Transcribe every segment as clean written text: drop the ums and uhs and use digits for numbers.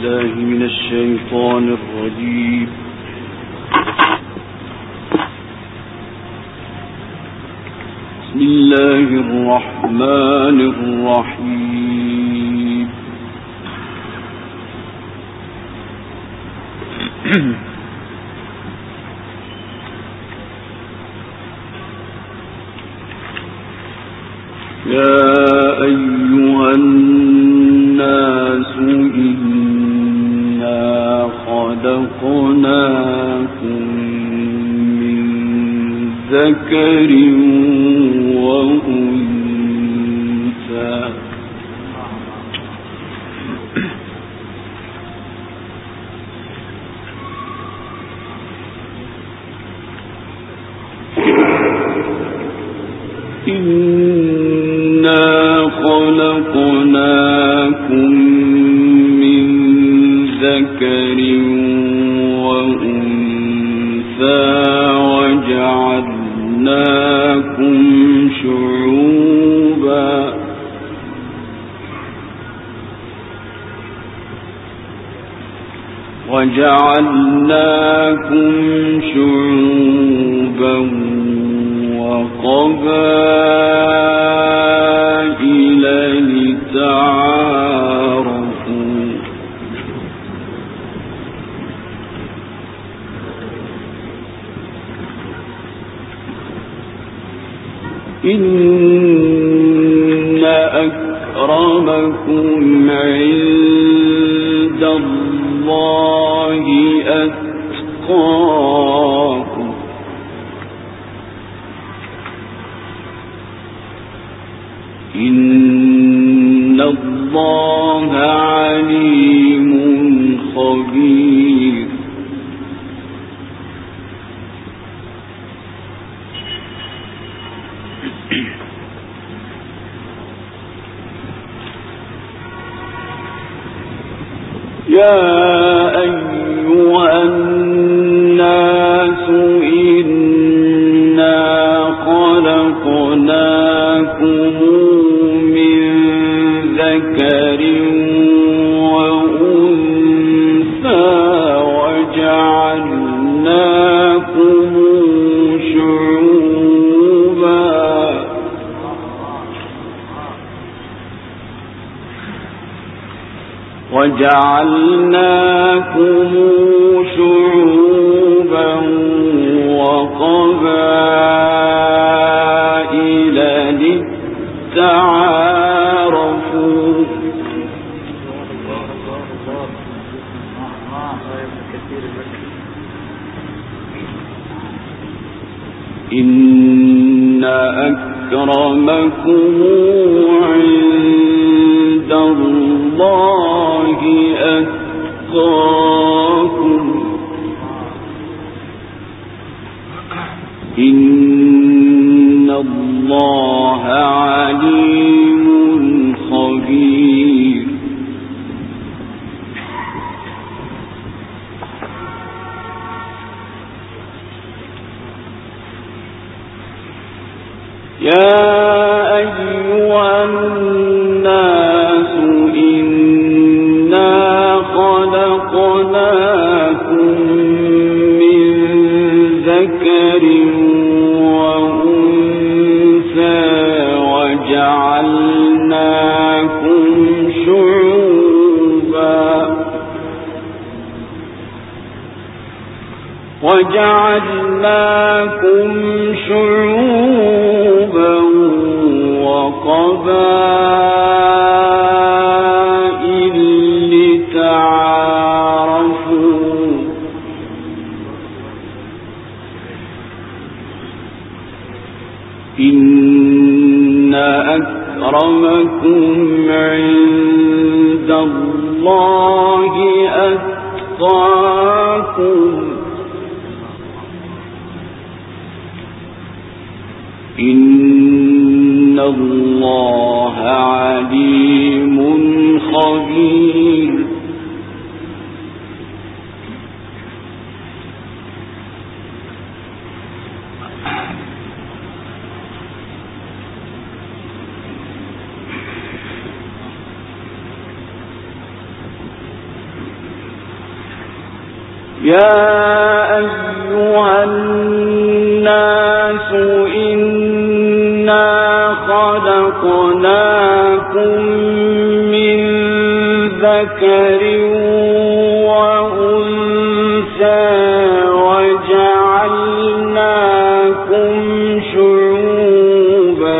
بالله من الشيطان الرجيم. بسم الله الرحمن الرحيم. يا أيها الناس إنا خلقناكم من ذكر وأنثى خلقناكم من ذكر وأنثى وجعلناكم شعوبا وقبائل لتعارفوا إن أكرمكم عند الله أتقاكم إن الله عليم خبير. يا أيها الناس إنا خلقناكم من ذكر وأنثى وجعلناكم شعوبا وقبائل لتعارفوا إن أكرمكم عند الله أتقاكم إن الله عليم خبير. يا أيها الناس إنا خلقناكم من ذكر وأنثى وجعلناكم شعوبا وقبائل لتعارفوا إن أكرمكم عند الله أتقاكم إن الله عليم خبير. يا أيها الناس إنا خلقناكم من ذكر وأنثى وجعلناكم شعوبا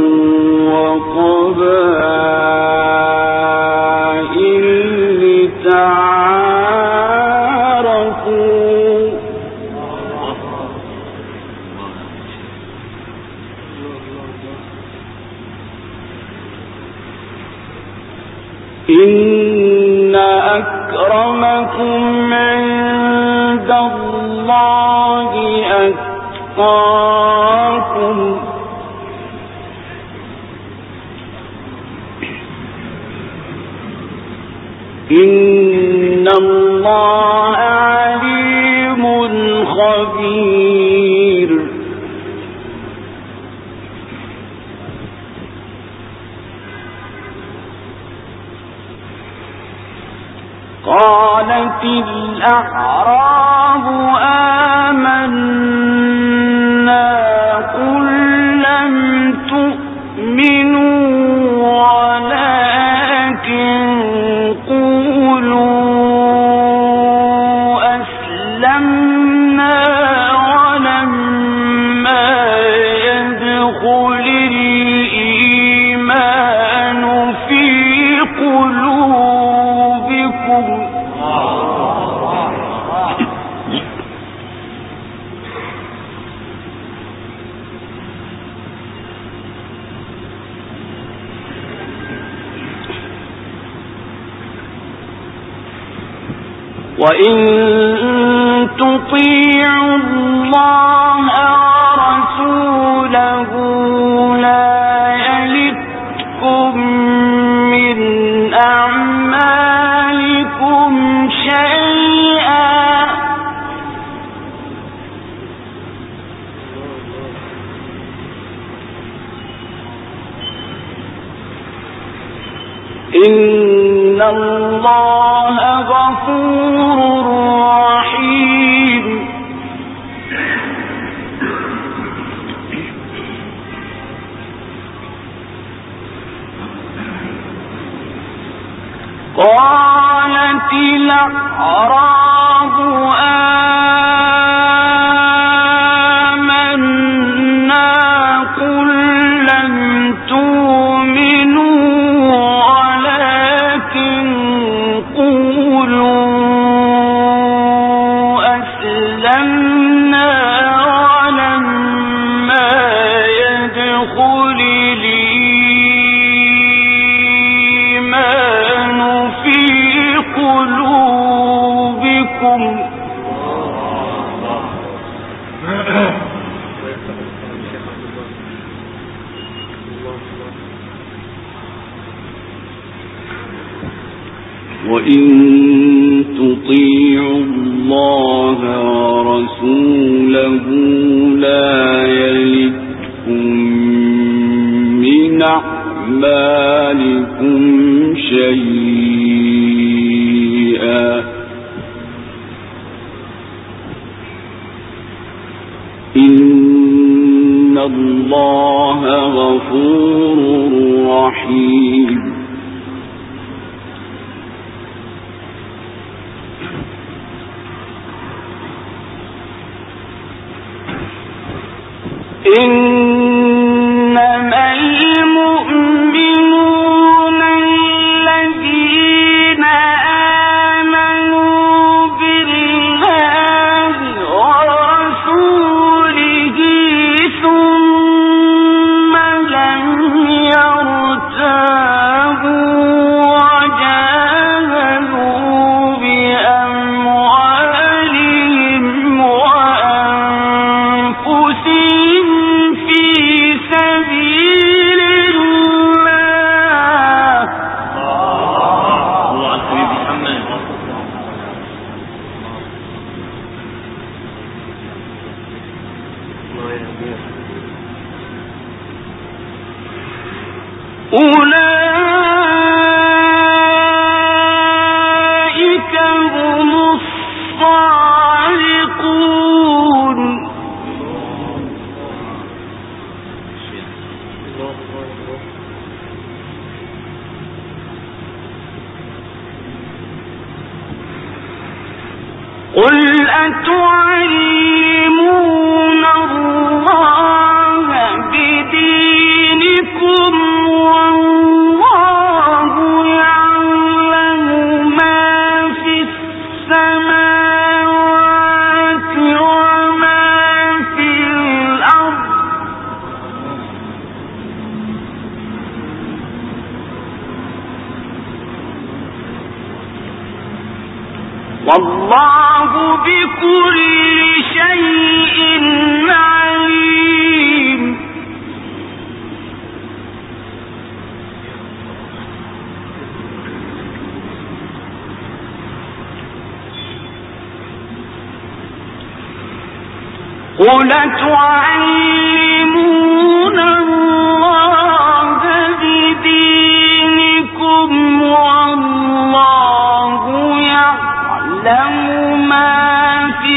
وقبائل لتعارفوا إن أكرمكم عند الله أتقاكم إن الله عليم خبير قالت الأعراب آمنا قل لم تؤمنوا ولكن قولوا أسلمنا ولما يدخل الإيمان في قلوبكم وإن تطيعوا الله ورسوله لا يلتكم من أعمالكم شيئا إن الله غفور رحيم قالت الأعراب آمنا قل لم تؤمنوا ولكن قولوا أسلمنا ولما يدخل الإيمان في قلوبكم وإن تطيعوا الله ورسوله لا يلتكم من أعمالكم شيئا إن الله غفور رحيم إنما المؤمنون الذين آمنوا بالله ورسوله ثم لم يرتابوا وجاهدوا بأموالهم قل أتعلمون الله بدينكم والله يعلم ما في السماوات وما في الأرض والله بكل شيء عليم. قل تعلمون الله بدينكم والله يعلم ما في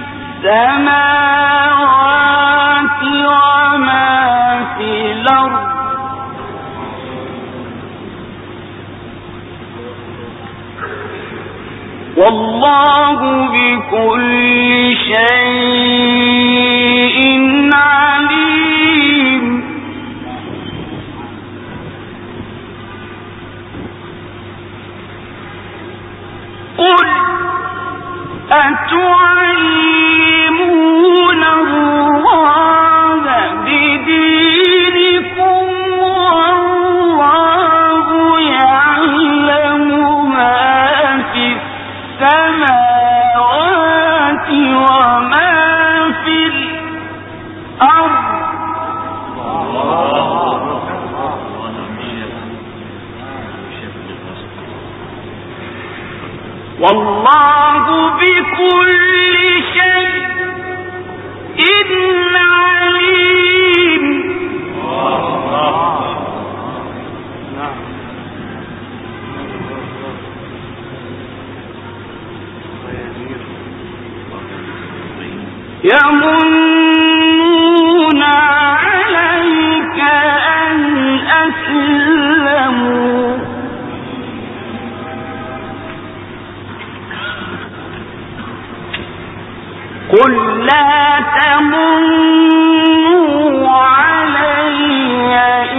السماوات وما في الأرض والله بكل شيء عليم. قل أتعلمون الله بدينكم والله يعلم ما في السماوات وما في الأرض والله بكل شيء عليم. يمنون عليك أن أسلموا قل لا تمنوا علي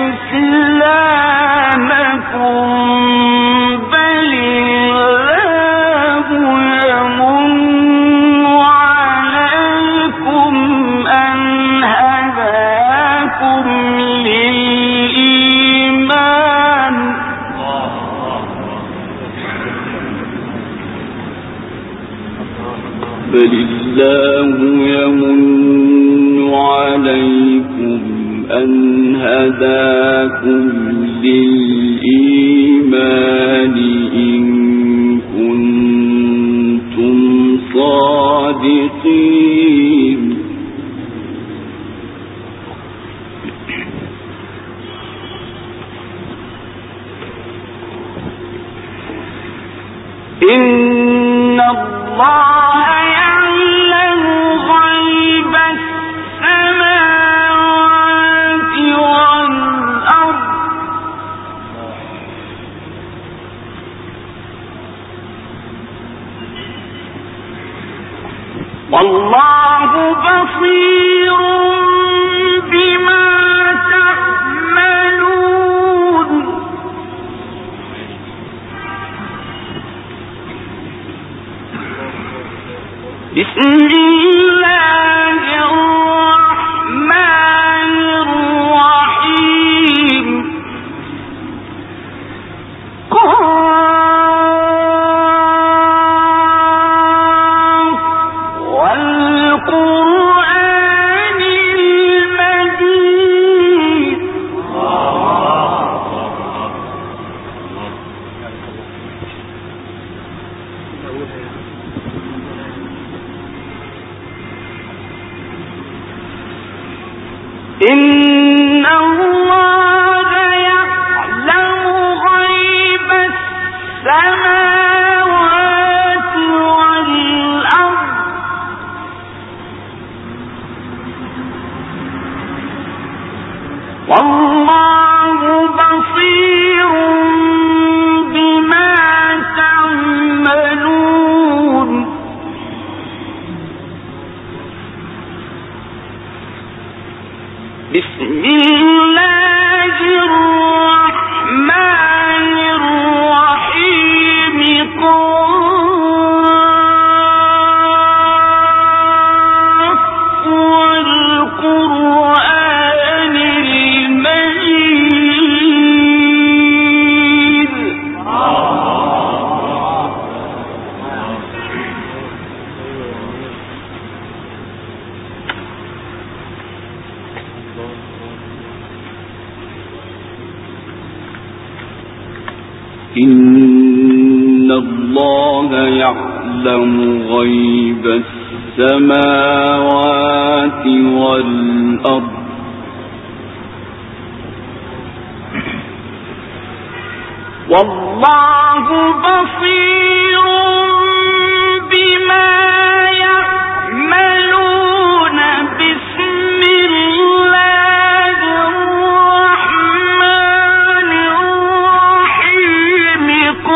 إسلامكم بل الله يمن عليكم أن هداكم للإيمان بل الله يمن عليكم أن هداكم للإيمان إن كنتم صادقين. إن الله يعلم غيب السماوات والأرض والله بصير بما تعملون. بسم الله الرحمن الرحيم. قاف والقرآن المجيد. إن الله يعلم غيب السماوات والأرض والله بصير بما تعملون. إن الله يعلم غيب السماوات والأرض والله بصير بما يعملون بسم الله الرحمن الرحيم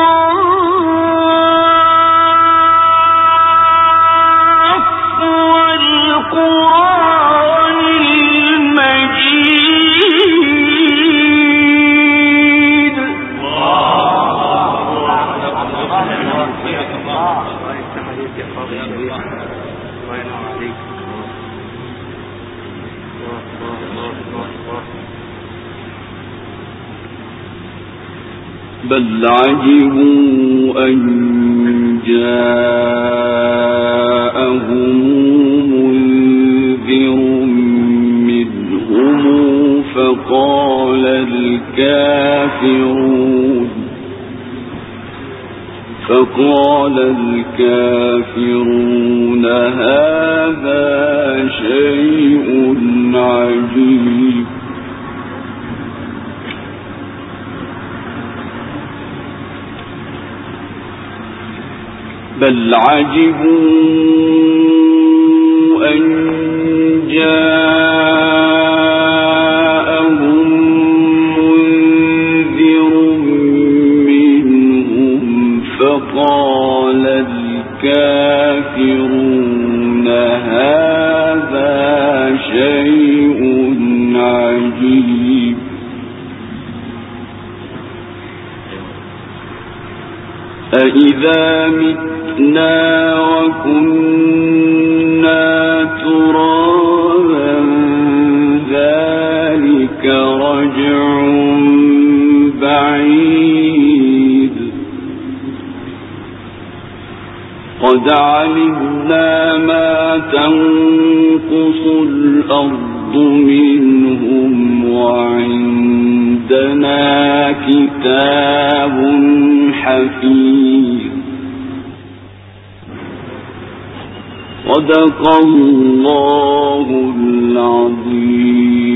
قاف والقرآن المجيد بل عجبوا أن جاءهم منذر منهم فقال الكافرون هذا شيء عجيب بل عجبوا أن جاءهم منذر منهم فقال الكافرون هذا شيء عجيب أإذا متنا وكنا ترابا ذلك رجع بعيد قد علمنا ما تنقص الأرض منهم وعندنا كتاب حفيظ صدق الله العظيم.